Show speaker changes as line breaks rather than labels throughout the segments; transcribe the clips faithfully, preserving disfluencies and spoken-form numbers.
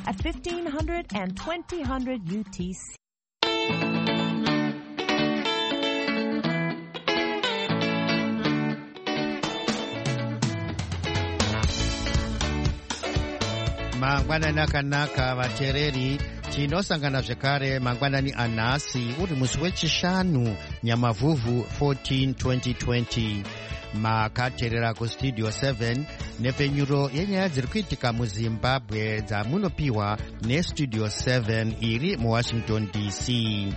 at fifteen hundred and twenty hundred U T C.
Mangwanani akanaka vateereri, tinosangana zvekare mangwanani anhasi uri musi wechishanu Nyamavhuvhu fourteen twenty twenty. Makateerera kustudio seven nepenyuro yenyaya dziri kuitika muZimbabwe dzamunopiwa nestudio seven iri muWashington D C.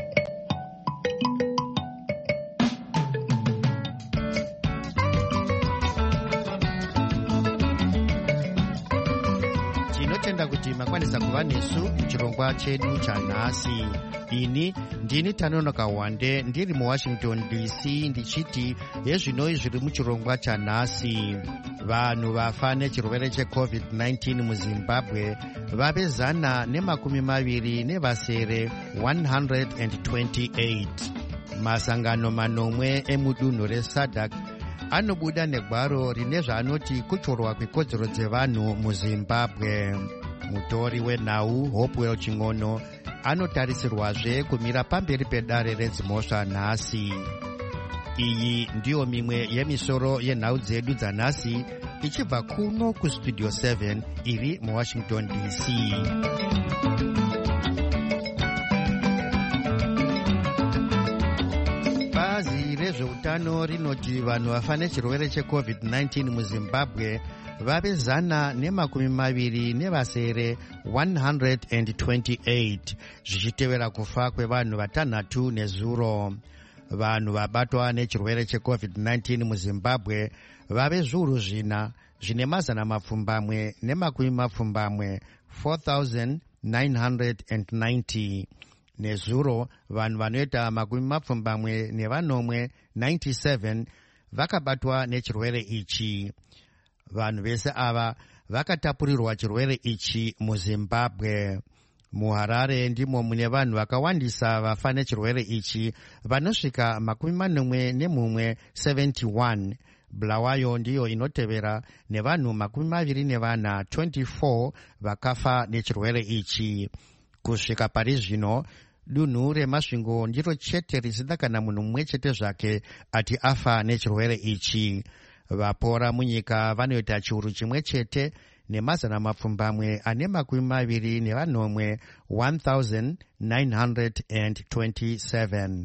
Tinotenda kuti makwanisa kuva nesu muchirongwa chedu chanhasi. Ini ndini Tanonoka Wande ndiri muWashington D C ndichiti yezvinoi zviri muchirongwa chanhasi. Vanhu vafa nechirwere checovid nineteen muZimbabwe vave zana nemakumi maviri nevasere one hundred twenty-eight. Masangano manomwe emudunhu reSADC anobuda negwaro rine zvaanoti kuchorwa kwikodzero dzevanhu muZimbabwe. Mutori wenhau Hopewell Ching'ono anotarisirwazve kumira pamberi pedare redzimhosva nhasi. Iyi ndiyo mimwe yemisoro yenhau dzedu dzanhasi ichibva kuno kustudio seven iri muWashington D C. Bazi rezveutano rinoti vanhu vafa nechirwere checovid nineteen muZimbabwe vave zana nemakumi maviri nevasere one hundred twenty-eight, zvichitevera kufa kwevanhu vatanhatu nezuro. Vanhu vabatwa nechirwere checovid nineteen muZimbabwe vave zviuru zvina zvine mazana mapfumbamwe nemakumi mapfumbamwe four thousand nine hundred ninety. Nezuro vanhu vanoita makumi mapfumbamwe nevanomwe ninety-seven vakabatwa nechirwere ichi. Vanhu vese ava vakatapurirwa chirwere ichi muZimbabwe. MuHarare ndimo mune vanhu vakawandisa vafa nechirwere ichi vanosvika makumi manomwe nemumwe seventy-one. Bulawayo ndiyo inotevera nevanhu makumi maviri nevana twenty-four vakafa nechirwere ichi. Kusvika pari zvino dunhu reMasvingo ndiro chete risina kana munhu mumwe chete zvake ati afa nechirwere ichi. Vapora munyika vanoita chiuru chimwe chete nemazana mapfumbamwe ane makumi maviri nevanomwe one thousand nine hundred twenty-seven.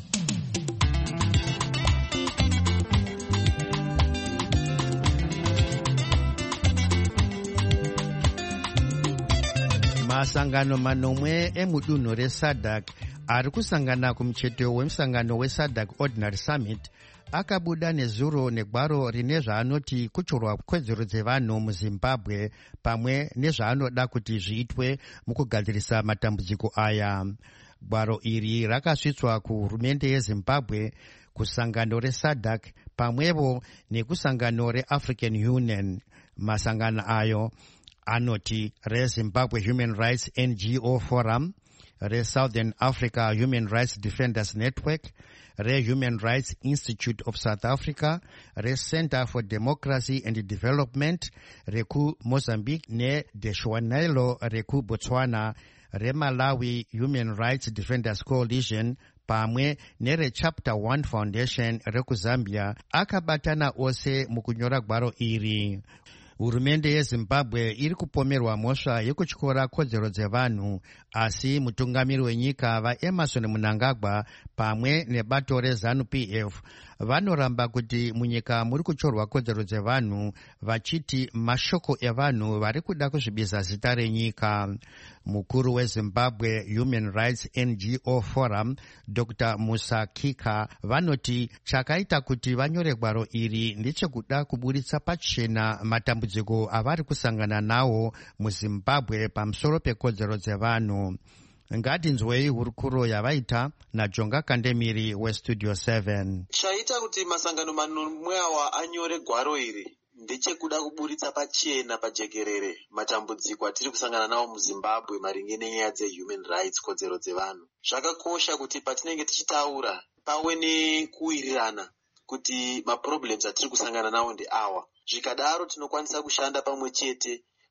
Masangano manomwe emudunhu reSADC ari kusangana kumucheto wemusangano weSADC Ordinary Summit akabuda nezuro negwaro rine zvaanoti kuchorwa kwedzero dzevanhu muZimbabwe pamwe nezvaanoda kuti zviitwe mukugadzirisa matambudziko aya. Gwaro iri rakasvitswa kuhurumende yeZimbabwe, kusangano reSADC pamwevo nekusangano reAfrican Union. Masangano ayo anoti reZimbabwe Human Rights N G O Forum, reSouthern Africa Human Rights Defenders Network, re-Human Rights Institute of South Africa, re-Center for Democracy and Development, reku Mozambique, ne-Deshwanelo reku Botswana, re-Malawi Human Rights Defenders Coalition, pamwe nere-Chapter one Foundation reku Zambia, akabatana ose mukunyora gwaro iri. Hurumende yeZimbabwe iri kupomerwa mhosva yekutyora kodzero dzevanhu, asi mutungamiri wenyika vaEmerson Mnangagwa pamwe nebato reZANU P F vanoramba kuti munyika muri kuchorwa kodzero dzevanhu, vachiti mashoko evanhu vari kuda kuzvibiza zita renyika. Mukuru weZimbabwe Human Rights N G O Forum Doctor Musa Kika vanoti chakaita kuti vanyore gwaro iri ndechekuda kuburitsa pachena matambudziko avari kusangana nawo muZimbabwe pamusoro pekodzero dzevanhu. Ngatinzwei hurukuro yavaita naJonga Kandemiri weStudio seven.
Chaita kuti masangano manomwe awa anyore gwaro iri ndechekuda kuburitsa pachena pajekerere matambudziko atiri kusangana nawo muZimbabwe maringe nenyaya dzehuman rights, kodzero dzevanhu. Zvakakosha kuti patinenge tichitaura pave nekuwirirana kuti maproblems atiri kusangana nawo ndi awa. Zvikadaro tinokwanisa kushanda pamwe chete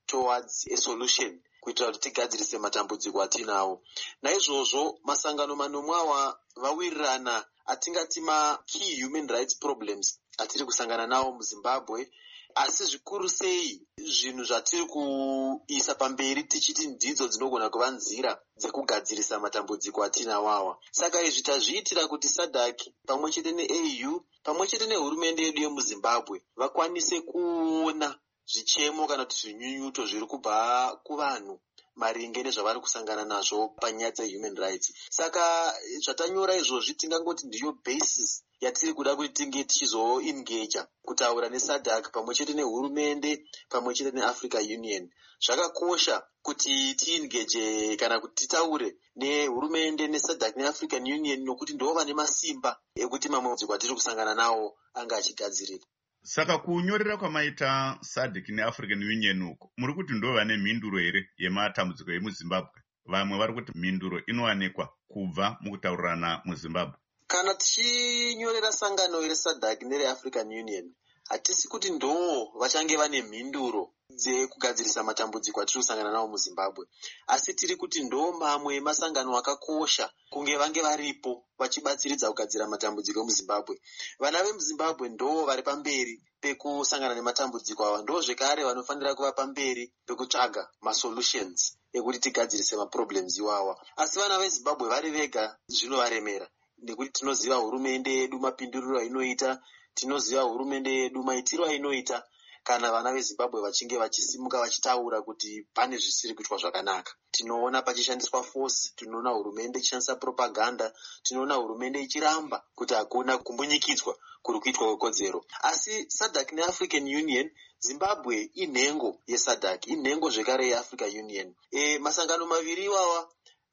towards a solution kuitira kuti tigadzirise matambudziko atinawo. Naizvozvo masangano manomwe awa vawirirana atingati ma key human rights problems atiri kusangana nawo muZimbabwe, asi zvikuru sei zvinhu zvatiri kuisa pamberi tichiti ndidzo dzinogona kuva nzira dzekugadzirisa matambudziko atinawo awa. Saka izvi tazviitira kuti SADC pamwe chete ne-A U pamwe chete nehurumende yedu yemuZimbabwe vakwanise kuona zvichemo kana kuti zvinyunyuto zviri kubva kuvanhu maringe nezvavari kusangana nazvo panyaya dzehuman rights. Saka zvatanyora izvozvi tingangoti ndiyo basis yatiri kuda kuti tinge tichizoengage kutaura neSADC pamwe chete nehurumende pamwe chete neAfrica Union. Zvakakosha kuti tiengage kana kuti titaure nehurumende neSADC neAfrican Union nokuti ndo vane masimba ekuti mamwe matambudziko atiri kusangana nawo anga achigadzirira.
Saka kunyorera kwamaita SADC neAfrican Union uko muri kuti ndo vane mhinduro here yematambudziko emuZimbabwe? Vamwe vari kuti mhinduro inowanikwa kubva mukutaurirana muZimbabwe.
Kana tichinyorera sangano reSADC nereAfrican Union, hatisi kuti ndo vachange vane mhinduro dzekugadzirisa matambudziko atiri kusangana nawo muZimbabwe, asi tiri kuti ndo mamwe masangano akakosha kunge vange varipo vachibatsiridza kugadzira matambudziko emuZimbabwe. Vana vemuZimbabwe ndo vari pamberi pekusangana nematambudziko awa, ndo zvekare vanofanira kuva pamberi pekutsvaga masolutions ekuti tigadzirise maproblems iwawa. Asi vana veZimbabwe vari vega zvinovaremera, nekuti tinoziva hurumende yedu mapinduriro ainoita, tinoziva hurumende yedu maitiro ainoita kana vana veZimbabwe vachinge vachisimuka vachitaura kuti pane zvisiri kuitwa zvakanaka. Tinoona pachishandiswa force, tinoona hurumende ichishandisa propaganda, tinoona hurumende ichiramba kuti hakuna kumbunyikidzwa kuri kuitwa kwekodzero. Asi SADC neAfrican Union, Zimbabwe inhengo yeSADC, inhengo zvekare yeAfrica Union. E, masangano maviri iwawa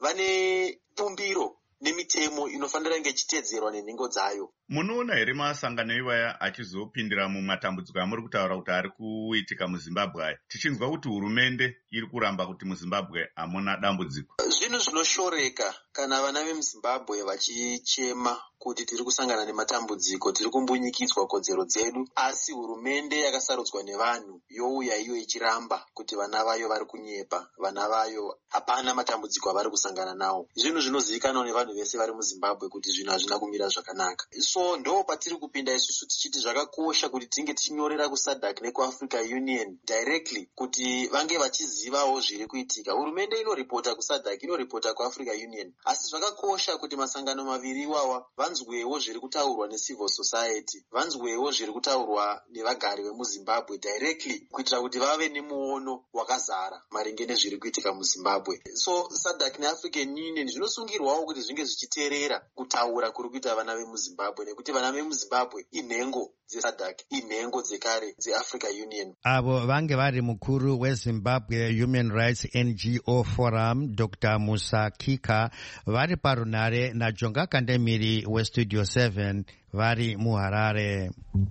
vane bumbiro nemitemo inofanira kunge ichiteedzerwa nenhengo dzayo.
Munoona here masangano iwaya achizopindira mumatambudziko amuri kutaura kuti ari kuitika muZimbabwe aya, tichinzwa kuti hurumende iri kuramba kuti muZimbabwe hamuna dambudziko?
Zvinhu zvinoshoreka kana vana vemuZimbabwe vachichema kuti tiri kusangana nematambudziko, tiri kumbunyikidzwa kodzero dzedu, asi hurumende yakasarudzwa nevanhu youya iyo ichiramba kuti vana vayo vari kunyepa, vana vayo hapana matambudziko avari kusangana nawo. Zvinhu zvinozivikanwa nevanhu vese vari muZimbabwe kuti zvinhu hazvina kumira zvakanaka. So ndo patiri kupinda isusu tichiti zvakakosha kuti tinge tichinyorera kuSADC nekuAfrica Union directly kuti vange vachizivawo zviri kuitika. Hurumende inoripota kuSADC, inoripota kuAfrica Union, asi zvakakosha kuti masangano maviri iwawa vanzwewo zviri kutaurwa necivil society, vanzwewo zviri kutaurwa nevagari vemuZimbabwe directly kuitira kuti vave nemuono wakazara maringe nezviri kuitika muZimbabwe. So SADC neAfrican Union zvinosungirwawo kuti zvinge zvichiteerera kutaura kuri kuita vana vemuZimbabwe, nekuti vana vemuZimbabwe inhengo dzeSADC, inhengo dzekare dzeAfrica Union.
Avo vange vari mukuru weZimbabwe Human Rights N G O Forum Doctor Musa Kika vari parunare naJonga Kandemiri weStudio seven vari muHarare.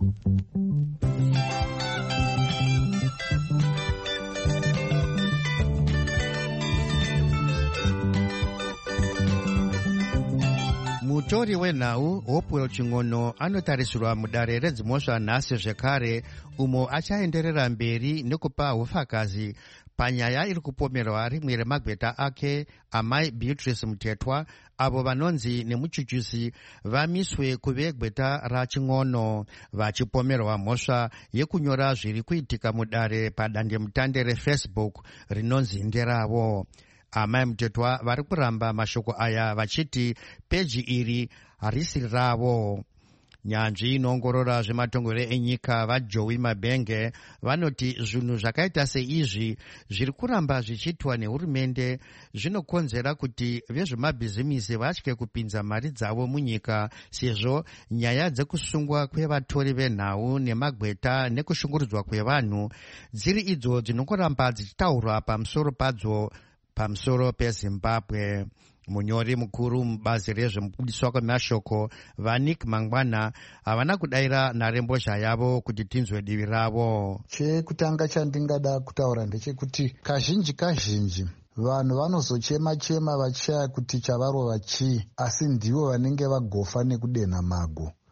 Mutori wenhau Hopewell Chingono anotarisirwa mudare redzimhosva nhasi zvekare, umo achaenderera mberi nekupa ufakazi panyaya iri kupomerwa rimwe remagweta ake amai Beatrice Mutetwa, avo vanonzi nemuchuchusi vamiswe kuve gweta raChingono, vachipomerwa mhosva yekunyora zviri kuitika mudare padandemutande reFacebook rinonzi nderavo. Amai Mutetwa vari kuramba mashoko aya vachiti peji iri harisi ravo. Nyanzvi inoongorora zvematongero enyika vaJoey Mabenge vanoti zvinhu zvakaita seizvi zviri kuramba zvichiitwa nehurumende zvinokonzera kuti vezvemabhizimisi vatye kupinza mari dzavo munyika, sezvo nyaya dzekusungwa kwevatori venhau nemagweta nekushungurudzwa kwevanhu dziri idzo dzinongoramba dzichitaurwa pamusoro padzo pamusoro peZimbabwe. Munyori mukuru mubazi rezvemubudiswa kwemashoko vaNick Mangwana havana kudayira nharembozha yavo kuti tinzwe divi ravo.
Chekutanga chandingada kutaura ndechekuti kazhinji kazhinji vanhu vanozochema chema vachishaya kuti chavarova chii, asi ndivo vanenge vagofa nekudenha mago.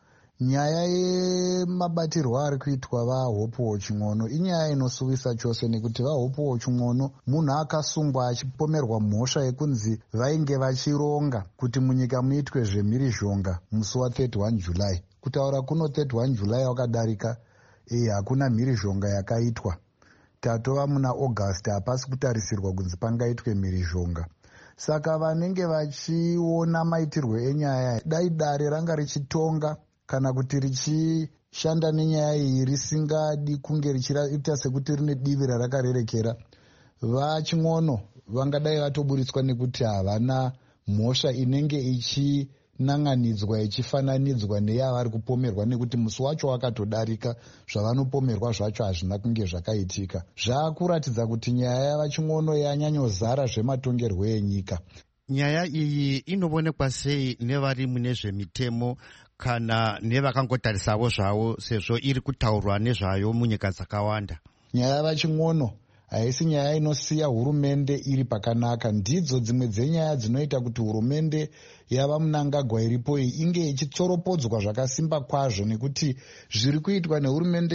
nyaya yemabatirwo ari kuitwa vahope watch ng'ono inyaya inosuvisa chose, nekuti vahope watch ng'ono munhu akasungwa achipomerwa mhosva yekunzi vainge vachironga kuti munyika muitwe zvemhirizhonga musi wa31 July. Kutaura kuno thirty-one July wakadarika, e hakuna mhirizhonga yakaitwa. Tatova muna August, hapasi kutarisirwa kunzi pangaitwe mhirizhonga. Saka vanenge vachiona maitirwo enyaya dai dare ranga richitonga kana kuti richishanda nenyaya iyi risingadi kunge richiita sekuti rine divi rarakarerekera, vaching'ono vangadai vatoburitswa nekuti havana mhosva inenge ichinanganidzwa ichifananidzwa neyavari kupomerwa, nekuti musi wacho wakatodarika, zvavanopomerwa zvacho hazvina kunge zvakaitika. Zvaakuratidza kuti nyaya yavaching'ono yanyanyozara zvematongerwo enyika.
Nyaya iyi inoonekwa sei nevari mune zvemitemo kana nevakangotarisawo zvavo, sezvo iri kutaurwa nezvayo munyika dzakawanda?
Nyaya yavaching'ono haisi nyaya inosiya hurumende iri pakanaka. Ndidzo dzimwe dzenyaya dzinoita kuti hurumende yava Mnangagwa iripo iyi inge ichitsoropodzwa zvakasimba kwazvo, nekuti zviri kuitwa nehurumende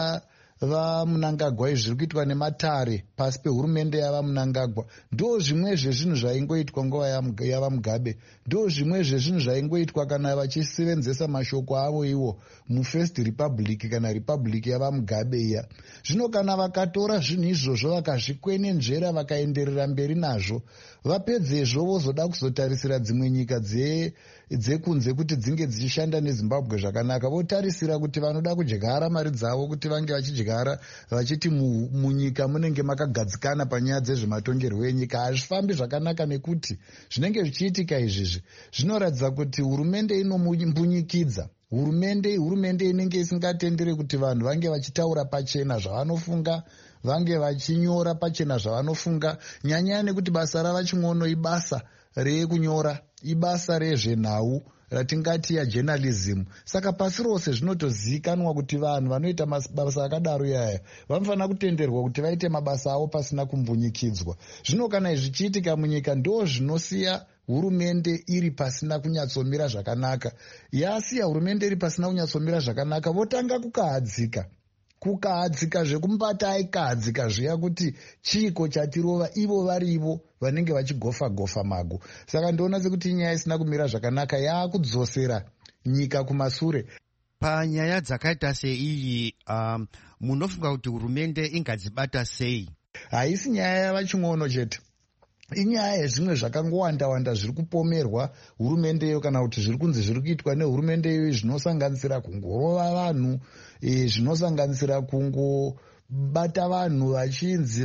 yava Mnangagwa izvi zviri kuitwa nematare pasi pehurumende yava Mnangagwa ndo zvimwe zvezvinhu zvaingoitwa nguva yava Mugabe, ndo zvimwe zvezvinhu zvaingoitwa kana vachisevenzesa mashoko avo ivo muFirst Republic kana Republic yava Mugabe iya. Zvino kana vakatora zvinhu izvozvo vakazvikwenenzvera vakaenderera mberi nazvo, vapedzezvo vozoda kuzotarisira dzimwe nyika dzekunze kuti dzinge dzichishanda neZimbabwe zvakanaka, votarisira kuti vanoda kudyara mari dzavo kuti vange vachidyara vachiti munyika munenge makagadzikana panyaya dzezvematongerwo enyika. Hazvifambi zvakanaka, nekuti zvinenge zvichiitika izvizvi zvinoratidza kuti hurumende inombunyikidza. Hurumende hurumende inenge isingatendere kuti vanhu vange vachitaura pachena zvavanofunga, vange vachinyora pachena zvavanofunga. Nyanya nekuti basa ravaching'ono ibasa rekunyora, ibasa rezvenhau ratingati yajournalism. Saka pasi rose zvinotozivikanwa kuti vanhu vanoita mabasa akadaro yaya vanofanira kutenderwa kuti vaite mabasa avo pasina kumbunyikidzwa. Zvino kana zvichiitika munyika ndo zvinosiya hurumende iri pasina kunyatsomira zvakanaka. Yasiya hurumende iri pasina kunyatsomira zvakanaka, votanga kukahadzika kukahadzika zvekumbata aikahadzika zviya kuti chiko chatirova, ivo varivo vanenge vachigofa gofa mago. Saka ndoona sekuti nyaya isina kumira zvakanaka, yaakudzosera nyika kumasure.
Panyaya dzakaita seiyi, um, munofunga kuti hurumende ingadzibata sei?
Haisi nyaya yavaching'ono chete, inyaya yezvimwe zvakangowanda wanda zviri kupomerwa hurumendeyo kana kuti zviri kunzi zviri kuitwa nehurumende, zvinosanganisira kungorova vanhu, e, zvinosanganisira kungobata vanhu vachinzi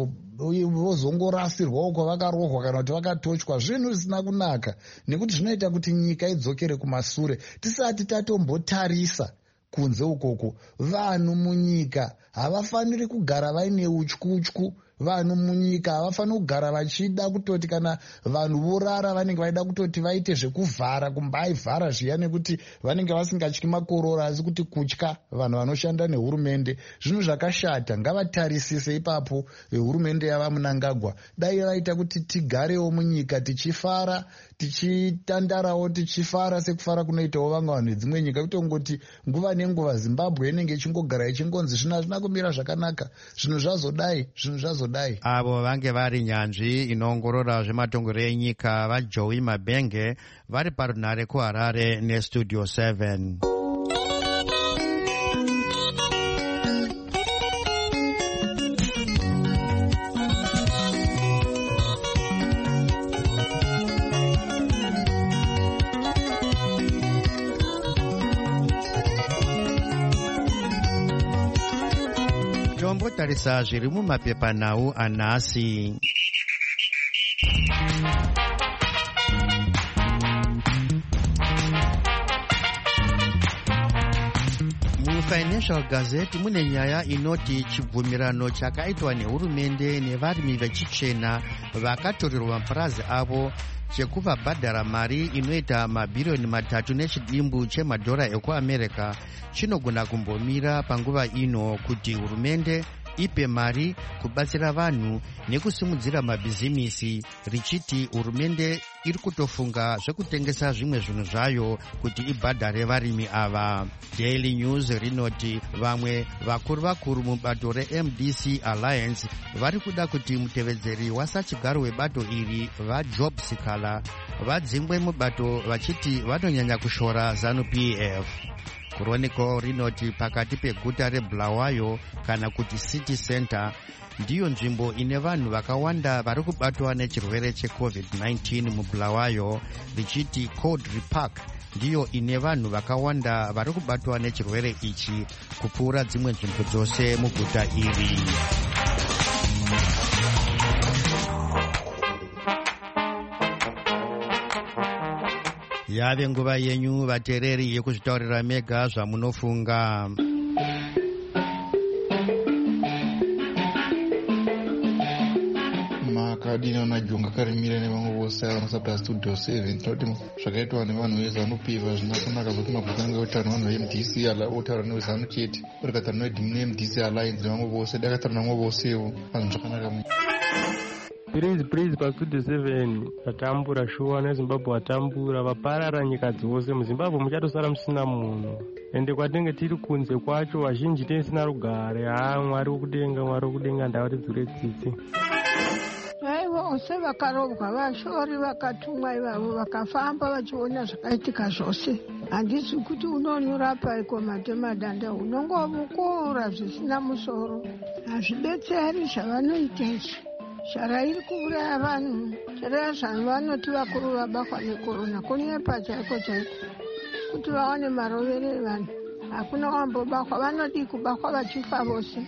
vozongorasirwawo kwavakarohwa kana kuti vakatochwa, zvinhu zvisina kunaka, nekuti zvinoita kuti nyika idzokere kumasure. Tisati tatombotarisa kunze ukoko, vanhu munyika havafaniri kugara vaine utyutyu. Vanhu munyika havafaniri kugara vachida kutoti kana vanhu vorara vanenge vaida kutoti vaite zvekuvhara, kumbaivhara zviya, nekuti vanenge vasingatyi makorora, asi kuti kutya vanhu vanoshanda nehurumende. Zvinhu zvakashata, ngavatarisise ipapo hurumende yava Mnangagwa. Dai vaita kuti tigarewo munyika tichifara, tichitandarawo tichifara sekufara kunoitawo vamwe vanhu dzimwe nyika, kutongoti nguva nenguva Zimbabwe inenge ichingogara ichingonzi zvino hazvina kumira zvakanaka, zvinhu zvazodai, zvinhu zvazodai.
Avo vange vari nyanzvi inoongorora zvematongerwo enyika vaJoey Mabenge vari parunhare kuHarare neStudio seven. Tombotarisa zviri mumapepanhau anhasi. Financial Gazette mune nyaya inoti chibvumirano chakaitwa nehurumende nevarimi vechichena vakatorerwa mapurazi avo chekuvabhadhara mari inoita mabhiriyoni matatu nechidimbu chemadhora ekuamerica chinogona kumbomira panguva ino kuti hurumende ipe mari kubatsira vanhu nekusimudzira mabhizimisi, richiti hurumende iri kutofunga zvekutengesa zvimwe zvinhu zvayo kuti ibhadhare varimi ava. Daily News rinoti vamwe vakuru vakuru mubato reM D C Alliance vari kuda kuti mutevedzeri wasachigaro webato iri vaJob Sikala vadzingwe mubato vachiti vanonyanya kushora ZANU P F. Chronicle rinoti pakati peguta reBulawayo kana kuti City Center ndiyo nzvimbo ine vanhu vakawanda vari kubatwa nechirwere checovid nineteen muBulawayo, richiti Caudry Park ndiyo ine vanhu vakawanda vari kubatwa nechirwere ichi kupfuura dzimwe nzvimbo dzose muguta iri. Yave nguva yenyu vateereri yekuzvitaurira mega zvamunofunga.
Makadina najonga karimira nevamwe vose vanosapira studio seven tinoti zvakaitwa nevanhu vezanu P F hazvina kunaka kuti mabvutanga utano vanhu veM D C otaura nevezanu chete urikataura neveM D C Alliance nevamwe vose dakataura nevamwe vosewo vanhu zvakanaka.
Praise praise pastudio seven atambura shuwa neZimbabwe atambura vaparara nyika dzose. MuZimbabwe muchatosara musina munhu ende kwatinenge tiri kunze kwacho vazhinji tisina rugare. Ha, Mwari wokudenga, Mwari wokudenga ndava tidzure tsitsi.
Vose vakarobwa vashori vakatumwa ivavo vakafamba vachiona zvakaitika zvose. Handisi kuti unonyorapa iko matemadanda unongovukura zvisina musoro. Hazvidetseri zvavanoita izvi. Shara iri kuuraya vanhu. Shara zvanhu vanoti vakuru vabatwa nekorona kunyepa chaiko chaiko kuti vaone marovere evanhu. Hakuna wambobatwa, vanodi kubatwa vachifa vose.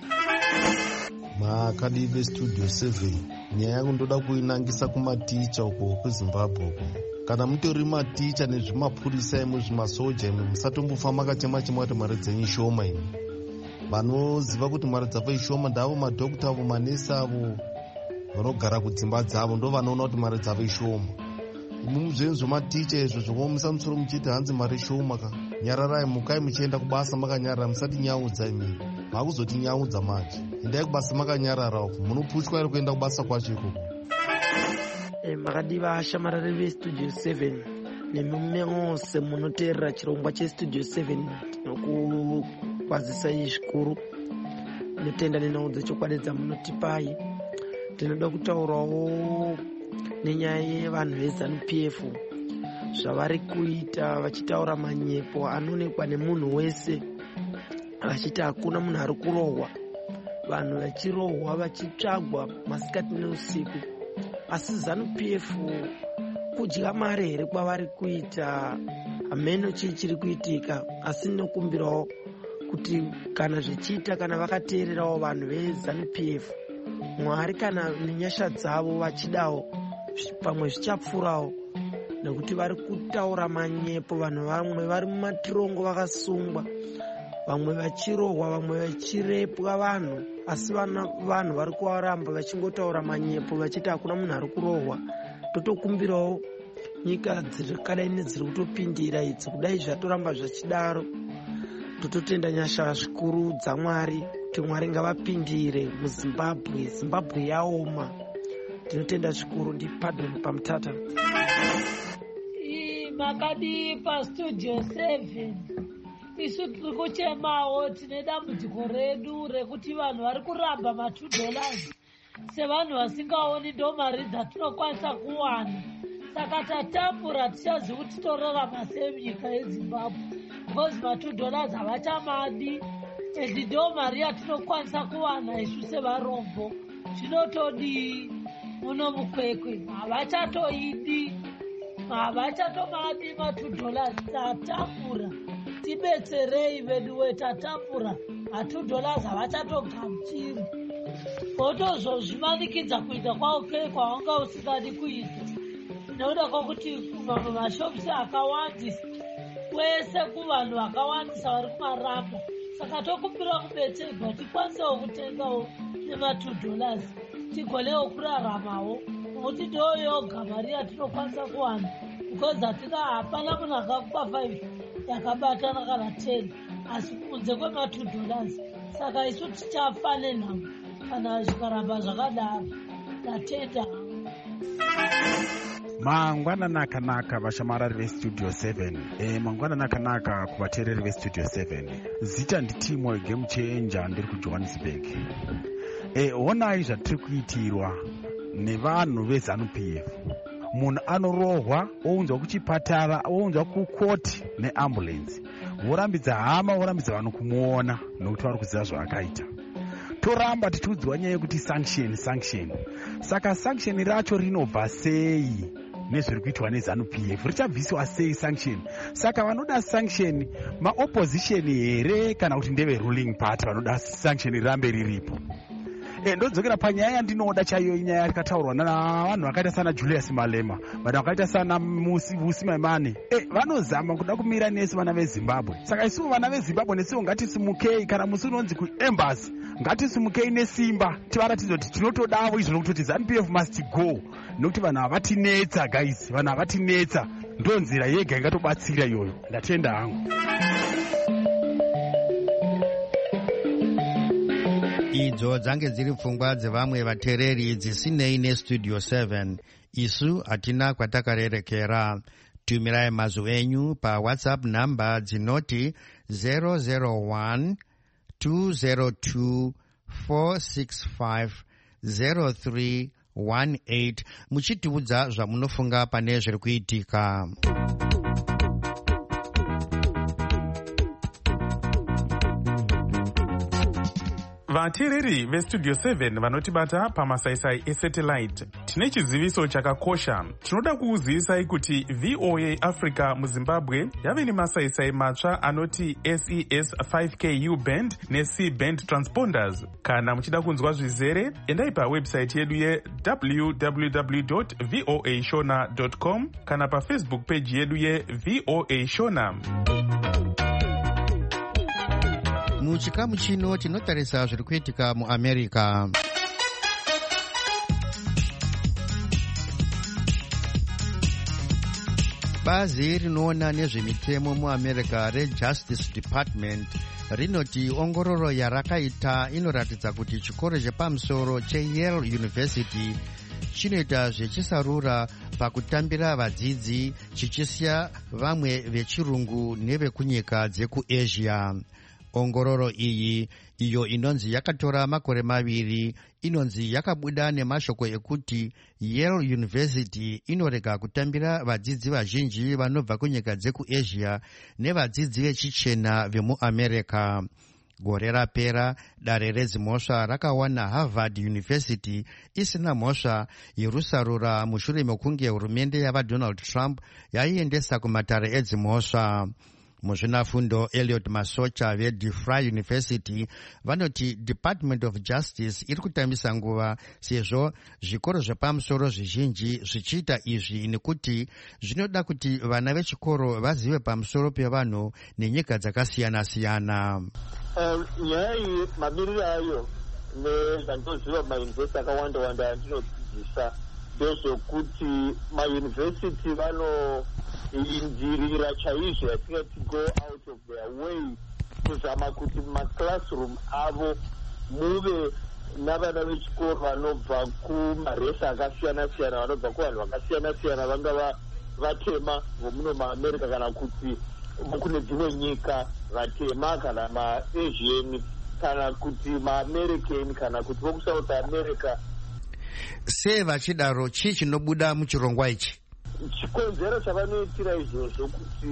Makadi vestudio seven, nyaya yangu ndoda kuinangisa kumaticha uko kuZimbabwe uko. Kana mutori maticha nezvimapurisa emu zvimasoja emu musatombofa makachema chema kuti mari dzenyu shoma imi. Vanoziva kuti mari dzavo ishoma ndavo madhokota avo, manesi avo vanogara kudzimba dzavo ndo vanoona kuti mari dzavo ishoma. Imi zvenyu zvematicha izvo zvokuomesa musoro muchiti hanzi mari shoma ka. Nyararai, mukai muchienda kubasa makanyarara, musati nyaudza imi. Makuzoti nyaudza manje. Endai kubasa makanyarara uko. Munopushwa iri kuenda kubasa kwacho ikoko.
Eh, makadiva ashamarare vestudio seven nemumwe mose munoteerera chirongwa chestudio seven nokukwazisai zvikuru notenda nenhau dzechokwadi dzamunotipai. Tinoda kutaurawo nenyaya yevanhu veZANU P F zvavari kuita vachitaura manyepo anoonekwa nemunhu wese vachiti hakuna munhu ari kurohwa, vanhu vachirohwa vachitsvagwa masikati neusiku. Asi ZANU P F kudya mari here kwavari kuita? Hameno chii chiri kuitika, asi nokumbirawo kuti kana zvichiita kana vakateererawo vanhu veZANU P F, Mwari kana nenyasha dzavo vachidawo pamwe zvichapfuurawo, nekuti vari kutaura manyepo. Vanhu vamwe vari mumatirongo vakasungwa, vamwe vachirohwa, vamwe vachirepwa vanhu, asi vanhu vari kuvaramba vachingotaura manyepo vachiti hakuna munhu ari kurohwa. Totokumbirawo nyika dzakadai nedziri kutopindira idzi kudai zvatoramba zvachidaro, tototenda nyasha zvikuru dzaMwari kuti Mwari ngavapindire muZimbabwe. Zimbabwe yaoma, tinotenda zvikuru. Ndipadoni Pamutata.
Makadi pastudio seven isu tiri kuchemawo tine dambudziko redu rekuti vanhu vari kuramba matwo dollars sevanhu vasingaoni ndo mari dzatinokwanisa kuwana. Saka tatambura tichazivi kuti torarama sei munyika yeZimbabwe because matwo dollars havachamadi ende ndo mari yatinokwanisa kuwana isu sevarombo. Zvinotodii muno mukwekwe? Havachatoidi, havachatomadi matwo dollars. Tatambura, tibetserei veduwe, tatambura matwo dollars havachatogamuchiri. Votozozvimanikidza kuita kwauke kwawanga usingadi kuita nekuda kwokuti mamwe mashopisi akawandisa kwese kuvanhu vakawandisa vari kumaramba. Saka tokumbira kubetserwa tikwanisewo kutengawo nematwo dollars tigonewo kuraramawo, nokuti ndo yoga mari yatinokwanisa kuwana because hatina hapana munhu akakupa five yakabatana kana ten asi kunze kwematwo dollars. saka isu tichafa nenhamo kana zvikaramba zvakadaro. Ndatenda
mangwanani akanaka vashamarari vestudio seven. E, mangwanani akanaka kuvateereri vestudio seven. Zita nditimo game changer ndiri kujohannesburg. E, onai zvatiri kuitirwa nevanhu veZANU-P F. Munhu anorohwa ounzwa kuchipatara, ounzwa kukoti neambulensi, vorambidza hama, vorambidza vanhu kumuona nokuti vari kuziva zvaakaita. Toramba tichiudzwa nyaya yekuti sanction sanction. Saka sanction racho rinobva sei nezviri kuitwa neZANU-P F? Richabviswa sei sanction? Saka vanoda sanction maopposition here kana kuti ndeve ruling party vanoda sanction rirambe riripo? E, ndodzokera panyaya yandinoda chaiyo, inyaya yakataurwa navanhu vakaita sana Julius Malema, vanhu vakaita sana Musi Maimane. E, vanozama kuda kumira nesu vana veZimbabwe. Saka isuwo vana veZimbabwe nesiwo ngatisimukei, kana musi unonzi kuembassy ngatisimukei nesimba tivaratidze kuti tinotodavo izvo nokutoti ZANU-P F must go, nokuti vanhu havatinetsa guys, vanhu havatinetsa. Ndo nzira yega ingatobatsira iyoyo. Ndatenda hangu.
Idzo dzange dziri pfungwa dzevamwe vateereri dzisinei nestudio seven. Isu hatina kwatakarerekera. Tumirai mazwi enyu pa WhatsApp namba dzinoti zero zero one two zero two four six five zero three one eight muchitiudza zvamunofunga pane zviri kuitika.
vateereri vestudio seven vanotibata pamasaisai esatellite, tine chiziviso chakakosha. Tinoda kukuzivisai kuti V O A Africa muZimbabwe yave nemasaisai matsva anoti S E S five K U band ne-C band transponders. Kana muchida kunzwa zvizere, endai pawebsite yedu ye w w w dot voa shona dot com kana pafacebook page yedu ye V O A Shona.
Muchikamu chino tinotarisa zviri kuitika muAmerica. Bazi rinoona nezvemitemo muAmerica reJustice Department rinoti ongororo yarakaita inoratidza kuti chikoro chepamusoro cheYale University chinoita zvechisarura pakutambira vadzidzi chichisiya vamwe vechirungu nevekunyika dzekuAsia. Ongororo iyi iyo inonzi yakatora makore maviri inonzi yakabuda nemashoko ekuti Yale University inorega kutambira vadzidzi vazhinji vanobva kunyika dzekuAsia nevadzidzi vechichena vemuAmerica. Gore rapera dare redzimhosva rakawana Harvard University isina mhosva yerusarura mushure mekunge hurumende yavaDonald Trump yaiendesa kumatare edzimhosva. Muzvinafundo Elliot Masocha veDeFry University vanoti Department of Justice iri kutambisa nguva sezvo zvikoro zvepamusoro zvizhinji zvichiita izvi nekuti zvinoda kuti vana vechikoro vazive pamusoro pevanhu nenyika dzakasiyana-siyana.
Nyaya iyi mamiriro ayo nezvandoziva mayunivhesiti akawanda-wanda andinodzidzisa ndezvokuti mayunivhesiti vano indirira chaizvo yatingati go out of their way kuzama kuti mumaklasroom avo muve navana vechikoro vanobva kumaresa akasiyana-siyana, vanobva kuvanhu vakasiyana-siyana, vangava vatema vomuno maamerica kana kuti kune dzimwe nyika vatema kana maasian kana kuti maamerican kana kuti vokusouth america.
Sei vachidaro chii chinobuda muchirongwa ichi?
Chikonzero chavanoitira izvozvo kuti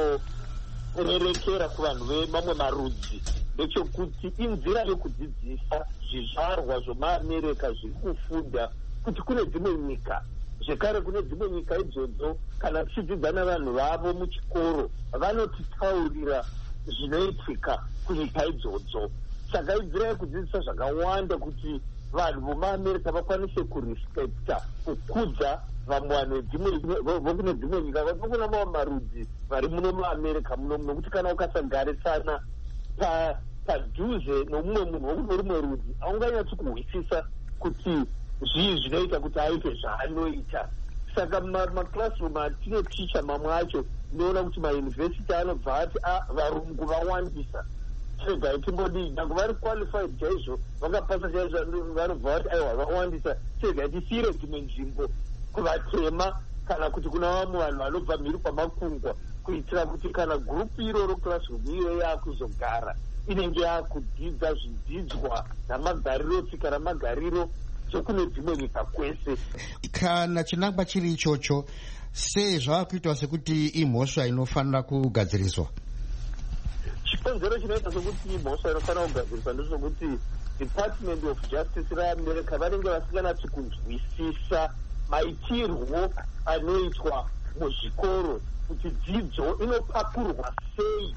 vanorerekera kuvanhu vemamwe marudzi ndechekuti inzira yokudzidzisa zvizvarwa zvomaamerica zviri kufunda kuti kune dzimwe nyika, zvekare kune dzimwe nyika idzodzo kana tichidzidza navanhu vavo muchikoro vanotitaurira zvinoitika kunyika idzodzo. Saka inzira yekudzidzisa zvakawanda kuti vanhu vomaamerica vakwanise kurespekta, kukudza vamwe vanhu vokune dzimwe nyika vakuna mamwe marudzi vari muno muamerica muno, nokuti kana ukasagarisana padhuze nomumwe munhu wokune rumwe rudzi haunganyatsi kuhwisisa kuti zvii zvinoita kuti aite zvaanoita. Saka maclassroom atinoticha mamwe acho ndinoona kuti mayunivhesiti anobva ati varungu vawandisa, regai timbodii nyange vari qualified chaizvo vakapasa chaizvo vanobva vati aiwa vakawandisa segai tisiyire dzimwe nzvimbo kuvatema kana kuti kuna vamwe vanhu vanobva mhiri kwamakungwa kuitira kuti kana gurupu iroro classroom iyo yaakuzogara inenge yakudzidza zvidzidzwa namagariro tsika namagariro dzokune dzimwe nyika kwese.
Kana chinangwa chiri ichocho sei zvaakuitwa sekuti imhosva inofanira kugadziriswa?
Chikonzero chinoita sokuti imhosva inofanira kugadziriswa ndezvokuti Department of Justice reAmerica vanenge vasinganatsi kunzwisisa maitirwo anoitwa muzvikoro kuti dzidzo inopakurwa sei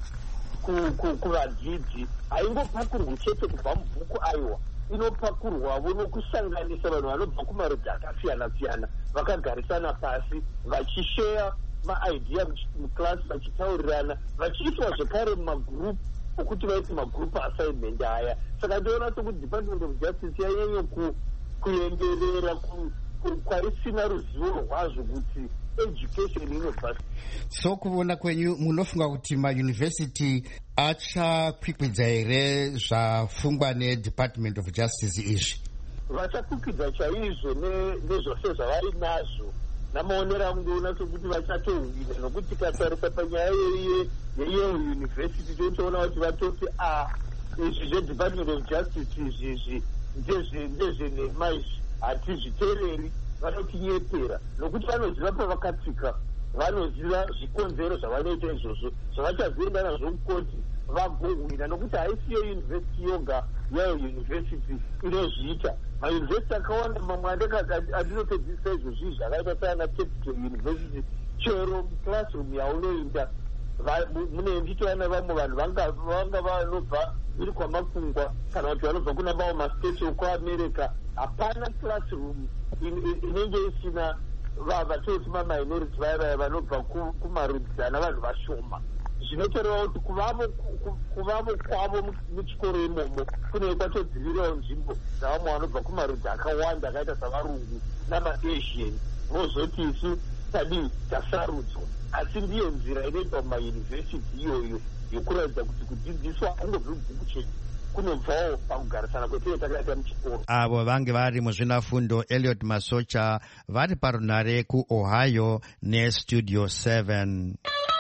kuvadzidzi. Haingopakurwi chete kubva mubhuku aiwa, inopakurwavo nokusanganisa vanhu vanobva kumarudzi akasiyana siyana vakagarisana pasi vachisheya maidea muklasi vachitaurirana vachiiswa zvekare mumagurupu okuti vaiti magurupu assignment aya. Saka ndoona sokuti Department of Justice yanyanya kuenderera kwaisina ruzivo rwazvo kuti education inobva.
So kuona kwenyu munofunga kuti mayunivhesiti achakwikwidza here zvafungwa neDepartment of Justice izvi?
Vachakwikwidza chaizvo nezvose zvavari nazvo. Namaonero angu ndoona sokuti vachatowina, nokuti tikatarisa panyaya yeYale University totoona kuti vatoti a izvi zveDepartment of Justice izvi ndezvenema izvi hatizviteereri, vanotinyepera nokuti vanoziva pavakatsika, vanoziva zvikonzero zvavanoita izvozvo zvavachazoenda nazvo kukoti vagohwina, nokuti haisiyo yunivhesiti yoga yayo yunivhesiti inozviita. Mayunivhesiti akawanda mamwe andinopedzisa izvozvi zvakaita saana Capital University, chero classroom yaunoinda mune nditoana vamwe vanhu vanga vanobva iri kwamakungwa kana kuti vanobva kuna mamwe mastate okuamerica. Hapana classroom inenge isina vatoti maminority vaya vanobva kumarudzi ana vanhu vashoma. Zvinotoreva kuti kuvavo kwavo muchikoro imomo kune kwatodzivirawo nzvimbo dzavamwe vanobva kumarudzi akawanda akaita savarungu namaasian, vozoti isu tadii tasarudzwa. Asi ndiyo nzira inoitwa mumayunivhesiti iyoyo yokuratidza kuti kudzidziswa kungobvi mubhuku chete, kunobvawo pakugarisana kwetee takaita muchikoro.
Avo vange vari muzvinafundo Elliot Masocha vari parunare kuOhio neStudio seven.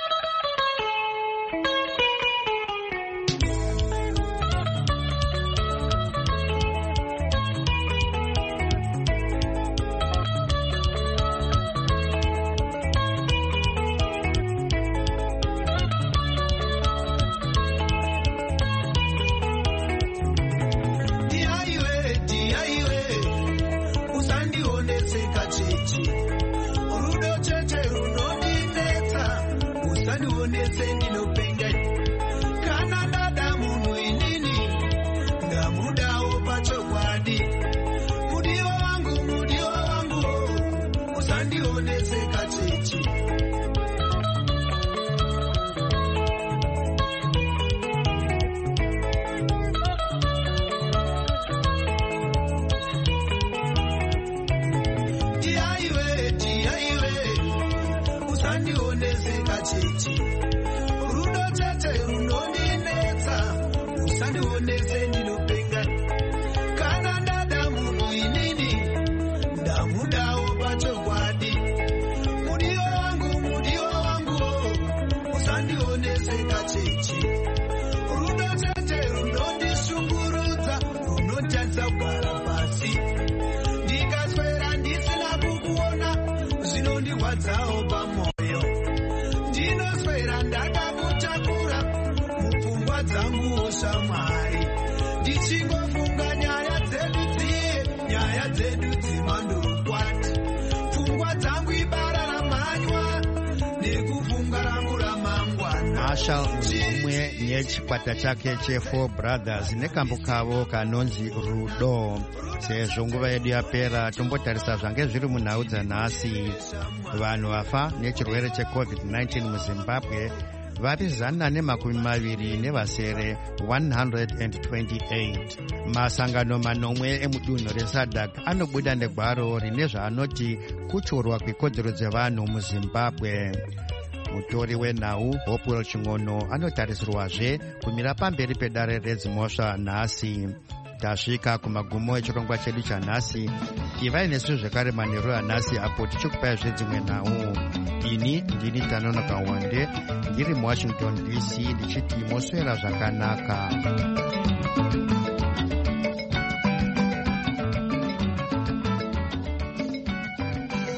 Marshall umwe nechikwata chake cheFour Brothers nekambo kavo kanonzi Rudo. Sezvo nguva yedu yapera tombotarisa zvange zviri munhau dzanhasi. Vanhu vafa nechirwere checovid nineteen muZimbabwe vari zana nemakumi maviri nevasere one hundred twenty-eight. Masangano manomwe emudunhu reSADC anobuda negwaro rine zvaanoti kuchurwa kwikodzero dzevanhu muZimbabwe. mutori wenhau hopewell ching'ono anotarisirwazve kumira pamberi pedare redzimhosva nhasi. Tasvika kumagumo echirongwa chedu chanhasi. Ivai nesu zvekare manheru anhasi apo tichikupai zvedzimwe nhau. Ini ndini Tanonoka Wande ndiri muwashington D C ndichiti moswera zvakanaka.